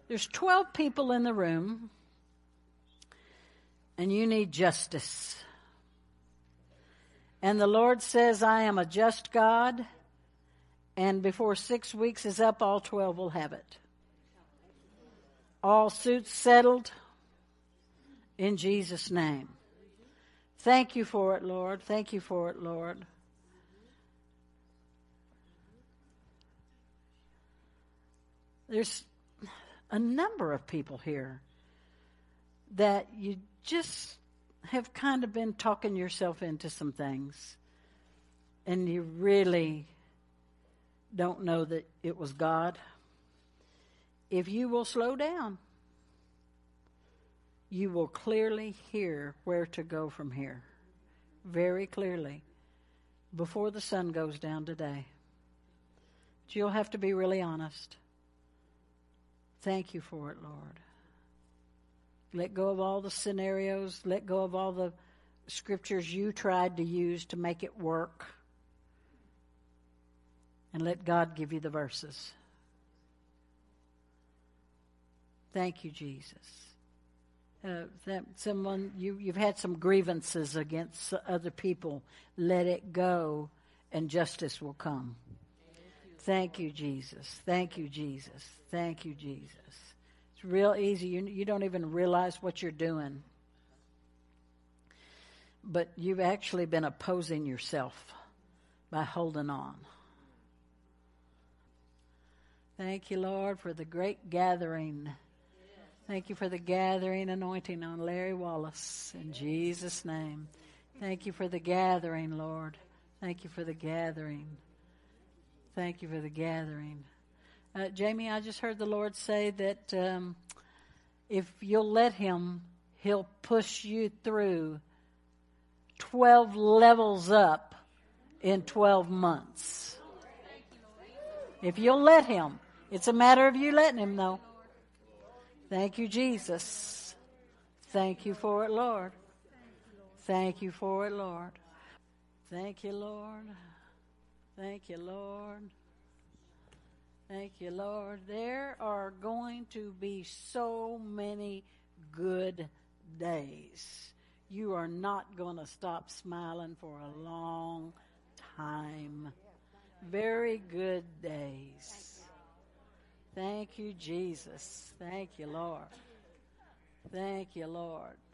There's 12 people in the room, and you need justice. And the Lord says, I am a just God, and before 6 weeks is up, all 12 will have it. All suits settled in Jesus' name. Thank you for it, Lord. Thank you for it, Lord. There's a number of people here that you just have kind of been talking yourself into some things, and you really don't know that it was God. If you will slow down, you will clearly hear where to go from here, very clearly, before the sun goes down today. But you'll have to be really honest. Thank you for it, Lord. Let go of all the scenarios. Let go of all the scriptures you tried to use to make it work. And let God give you the verses. Thank you, Jesus. Someone, you've had some grievances against other people. Let it go, and justice will come. Thank you, Jesus. Thank you, Jesus. Thank you, Jesus. It's real easy. You don't even realize what you're doing. But you've actually been opposing yourself by holding on. Thank you, Lord, for the great gathering. Thank you for the gathering anointing on Larry Wallace. In Jesus' name. Thank you for the gathering, Lord. Thank you for the gathering. Thank you for the gathering. Jamie, I just heard the Lord say that if you'll let Him, He'll push you through 12 levels up in 12 months. If you'll let Him. It's a matter of you letting Him, though. Thank you, Jesus. Thank you for it, Lord. Thank you for it, Lord. Thank you, Lord. Thank you, Lord. Thank you, Lord. There are going to be so many good days. You are not going to stop smiling for a long time. Very good days. Thank you, Jesus. Thank you, Lord. Thank you, Lord.